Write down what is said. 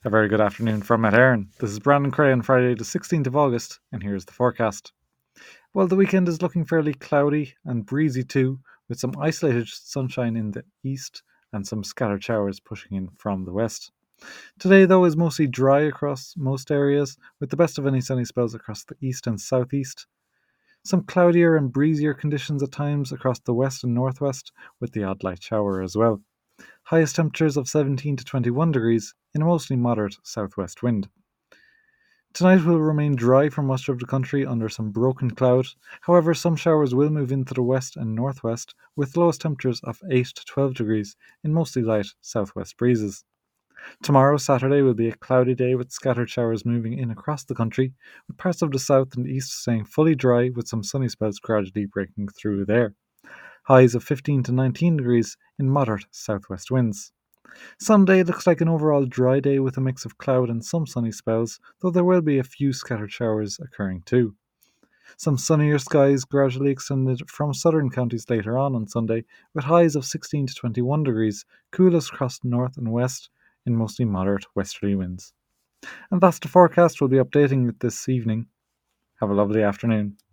A very good afternoon from Matt Aaron. This is Brandon Cray on Friday, the 16th of August, and here's the forecast. Well, the weekend is looking fairly cloudy and breezy too, with some isolated sunshine in the east and some scattered showers pushing in from the west. Today, though, is mostly dry across most areas, with the best of any sunny spells across the east and southeast. Some cloudier and breezier conditions at times across the west and northwest, with the odd light shower as well. Highest temperatures of 17 to 21 degrees in a mostly moderate southwest wind. Tonight will remain dry for much of the country under some broken cloud. However, some showers will move into the west and northwest with lowest temperatures of 8 to 12 degrees in mostly light southwest breezes. Tomorrow, Saturday, will be a cloudy day with scattered showers moving in across the country, with parts of the south and east staying fully dry with some sunny spells gradually breaking through there. Highs of 15 to 19 degrees in moderate southwest winds. Sunday looks like an overall dry day with a mix of cloud and some sunny spells, though there will be a few scattered showers occurring too. Some sunnier skies gradually extended from southern counties later on Sunday, with highs of 16 to 21 degrees, coolest across north and west in mostly moderate westerly winds. And that's the forecast we'll be updating with this evening. Have a lovely afternoon.